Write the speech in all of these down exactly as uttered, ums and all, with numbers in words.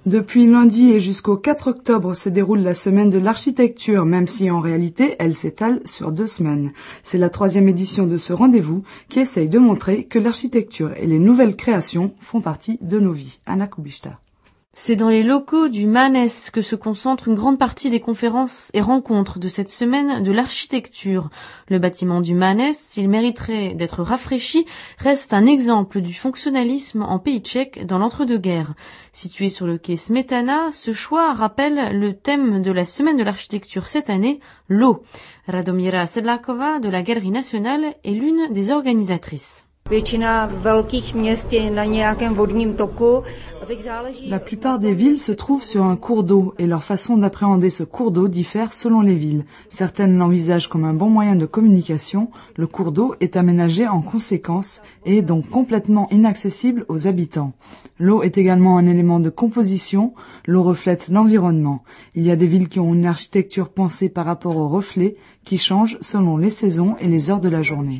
Depuis lundi et jusqu'au quatre octobre se déroule la semaine de l'architecture, même si en réalité elle s'étale sur deux semaines. C'est la troisième édition de ce rendez-vous qui essaye de montrer que l'architecture et les nouvelles créations font partie de nos vies. Anna Kubishta. C'est dans les locaux du Manes que se concentre une grande partie des conférences et rencontres de cette semaine de l'architecture. Le bâtiment du Manes, s'il mériterait d'être rafraîchi, reste un exemple du fonctionnalisme en pays tchèque dans l'entre-deux-guerres. Situé sur le quai Smetana, ce choix rappelle le thème de la semaine de l'architecture cette année, l'eau. Radomíra Sedláková de la Galerie nationale est l'une des organisatrices. La plupart des villes se trouvent sur un cours d'eau et leur façon d'appréhender ce cours d'eau diffère selon les villes. Certaines l'envisagent comme un bon moyen de communication. Le cours d'eau est aménagé en conséquence et est donc complètement inaccessible aux habitants. L'eau est également un élément de composition. L'eau reflète l'environnement. Il y a des villes qui ont une architecture pensée par rapport aux reflets qui change selon les saisons et les heures de la journée.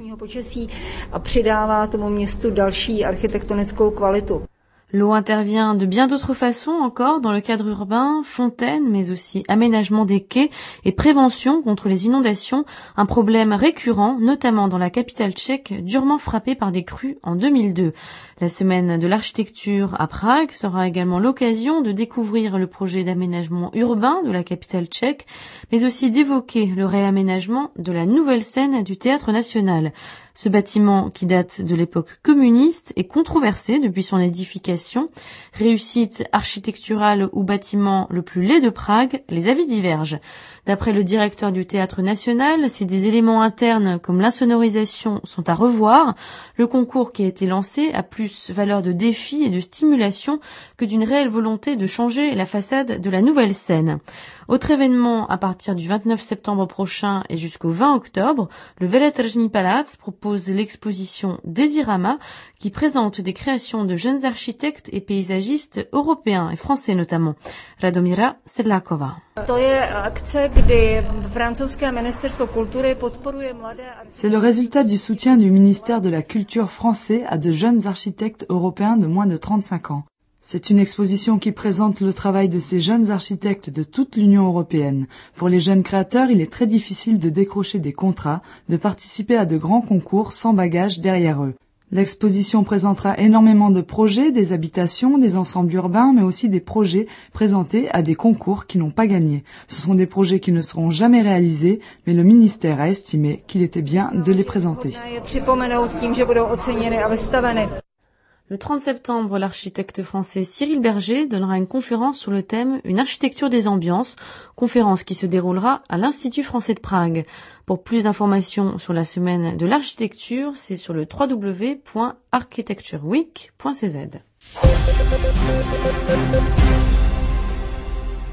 L'eau intervient de bien d'autres façons encore dans le cadre urbain, fontaines, mais aussi aménagement des quais et prévention contre les inondations, un problème récurrent, notamment dans la capitale tchèque, durement frappée par des crues en deux mille deux. La semaine de l'architecture à Prague sera également l'occasion de découvrir le projet d'aménagement urbain de la capitale tchèque, mais aussi d'évoquer le réaménagement de la nouvelle scène du Théâtre national. Ce bâtiment, qui date de l'époque communiste, est controversé depuis son édification. Réussite architecturale ou bâtiment le plus laid de Prague, les avis divergent. D'après le directeur du Théâtre national, si des éléments internes comme l'insonorisation sont à revoir, le concours qui a été lancé a plus valeur de défi et de stimulation que d'une réelle volonté de changer la façade de la nouvelle scène. Autre événement à partir du vingt-neuf septembre prochain et jusqu'au vingt octobre, le Veletržní palác propose l'exposition Désirama qui présente des créations de jeunes architectes et paysagistes européens et français notamment. Radomíra Sedláková. C'est le résultat du soutien du ministère de la Culture français à de jeunes architectes européens de moins de trente-cinq ans. C'est une exposition qui présente le travail de ces jeunes architectes de toute l'Union européenne. Pour les jeunes créateurs, il est très difficile de décrocher des contrats, de participer à de grands concours sans bagages derrière eux. L'exposition présentera énormément de projets, des habitations, des ensembles urbains, mais aussi des projets présentés à des concours qui n'ont pas gagné. Ce sont des projets qui ne seront jamais réalisés, mais le ministère a estimé qu'il était bien de les présenter. Le trente septembre, l'architecte français Cyril Berger donnera une conférence sur le thème « Une architecture des ambiances », conférence qui se déroulera à l'Institut français de Prague. Pour plus d'informations sur la semaine de l'architecture, c'est sur le w w w point architecture week point c z.